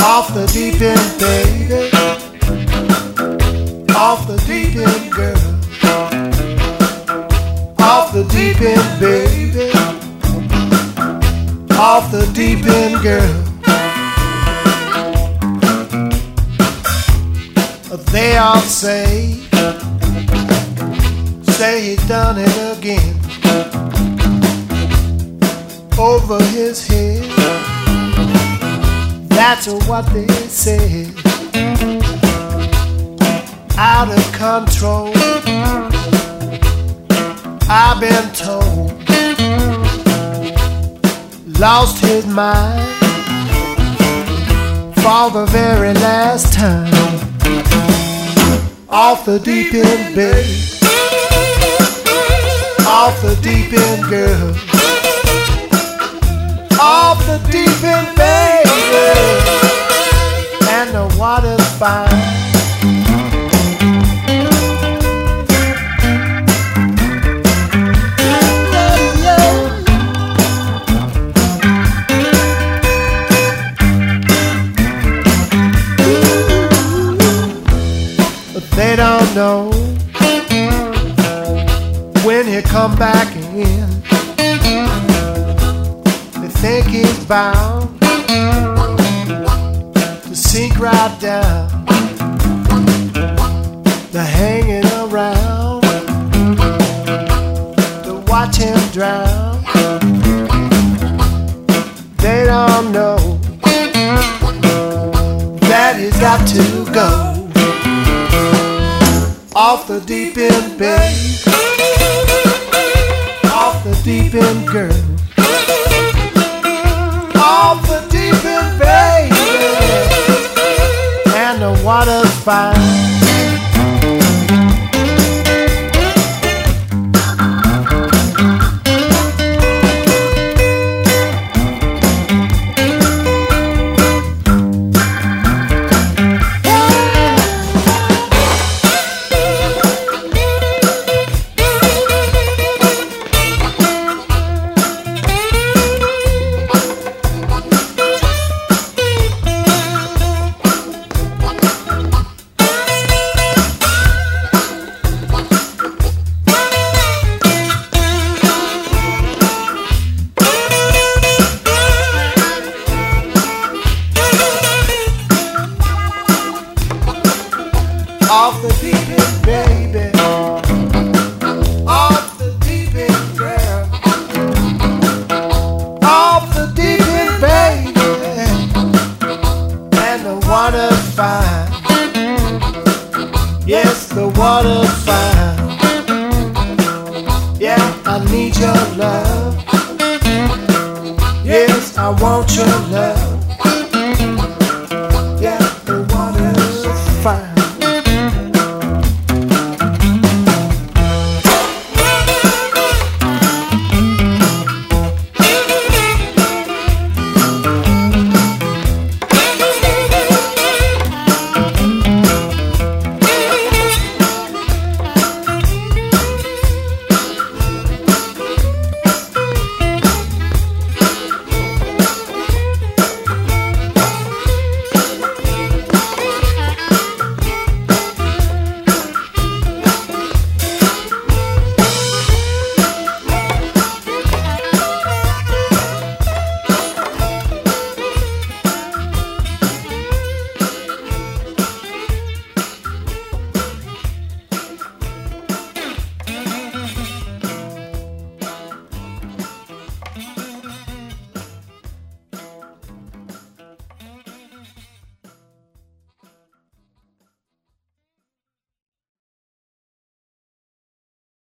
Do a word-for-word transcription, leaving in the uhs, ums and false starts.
Off the deep end, baby. Off the deep end, girl. Off the deep end, baby. Off the deep end, girl. They all say, say he done it again. Over his head, that's what they say. Out of control, I've been told. Lost his mind for the very last time. Off the deep end, baby. Off the deep end, girl. Off the deep end, baby. And the water's fine. They don't know when he come back in. They think he's bound to sink right down. They're hanging around to watch him drown. They don't know that he's got to go. Off the deep end, babe. Off the deep end, girl. Off the deep end, baby. And the water's fine.